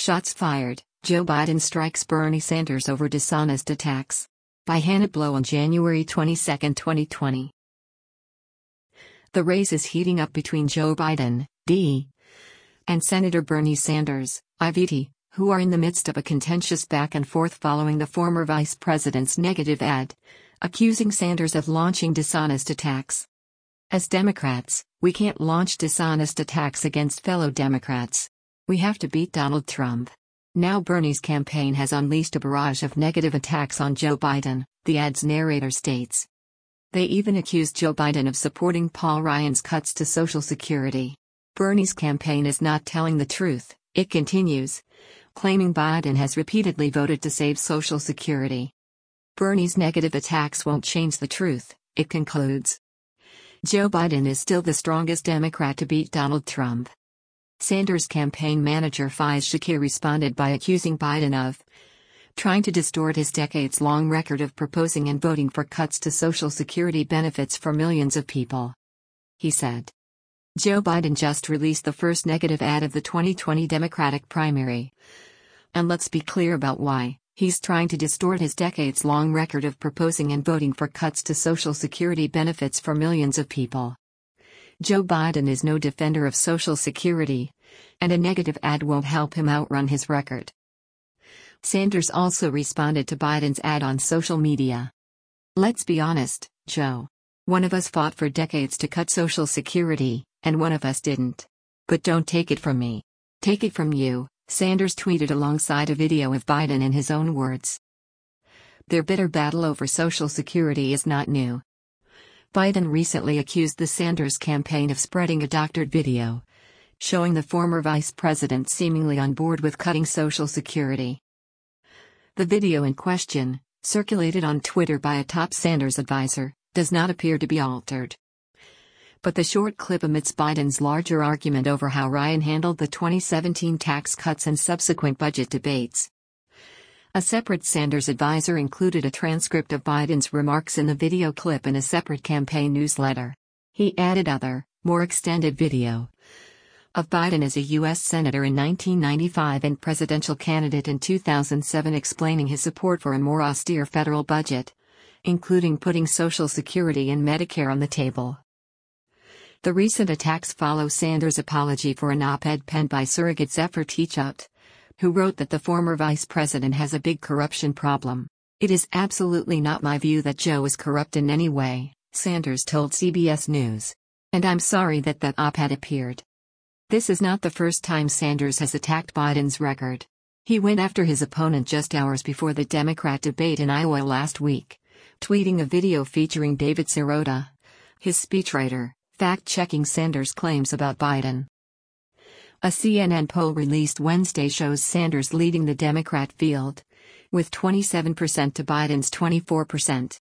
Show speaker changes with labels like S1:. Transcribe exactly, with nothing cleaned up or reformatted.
S1: Shots fired, Joe Biden strikes Bernie Sanders over dishonest attacks. By Hannah Blow on January twenty-second, twenty twenty. The race is heating up between Joe Biden, D, and Senator Bernie Sanders, I V T, who are in the midst of a contentious back and forth following the former vice president's negative ad, accusing Sanders of launching dishonest attacks. As Democrats, we can't launch dishonest attacks against fellow Democrats. We have to beat Donald Trump. Now Bernie's campaign has unleashed a barrage of negative attacks on Joe Biden, the ad's narrator states. They even accused Joe Biden of supporting Paul Ryan's cuts to Social Security. Bernie's campaign is not telling the truth, it continues, claiming Biden has repeatedly voted to save Social Security. Bernie's negative attacks won't change the truth, it concludes. Joe Biden is still the strongest Democrat to beat Donald Trump. Sanders' campaign manager Faiz Shakir responded by accusing Biden of trying to distort his decades-long record of proposing and voting for cuts to Social Security benefits for millions of people. He said, Joe Biden just released the first negative ad of the twenty twenty Democratic primary. And let's be clear about why. He's trying to distort his decades-long record of proposing and voting for cuts to Social Security benefits for millions of people. Joe Biden is no defender of Social Security, and a negative ad won't help him outrun his record. Sanders also responded to Biden's ad on social media. Let's be honest, Joe. One of us fought for decades to cut Social Security, and one of us didn't. But don't take it from me. Take it from you, Sanders tweeted alongside a video of Biden in his own words. Their bitter battle over Social Security is not new. Biden recently accused the Sanders campaign of spreading a doctored video, showing the former vice president seemingly on board with cutting Social Security. The video in question, circulated on Twitter by a top Sanders advisor, does not appear to be altered. But the short clip omits Biden's larger argument over how Ryan handled the twenty seventeen tax cuts and subsequent budget debates. A separate Sanders advisor included a transcript of Biden's remarks in the video clip in a separate campaign newsletter. He added other, more extended video of Biden as a U S Senator in nineteen ninety-five and presidential candidate in two thousand seven explaining his support for a more austere federal budget, including putting Social Security and Medicare on the table. The recent attacks follow Sanders' apology for an op-ed penned by surrogate Zephyr Teachout, who wrote that the former vice president has a big corruption problem. It is absolutely not my view that Joe is corrupt in any way, Sanders told C B S News. And I'm sorry that that op-ed appeared. This is not the first time Sanders has attacked Biden's record. He went after his opponent just hours before the Democrat debate in Iowa last week, tweeting a video featuring David Sirota, his speechwriter, fact-checking Sanders' claims about Biden. A C N N poll released Wednesday shows Sanders leading the Democrat field, with twenty-seven percent to Biden's twenty-four percent.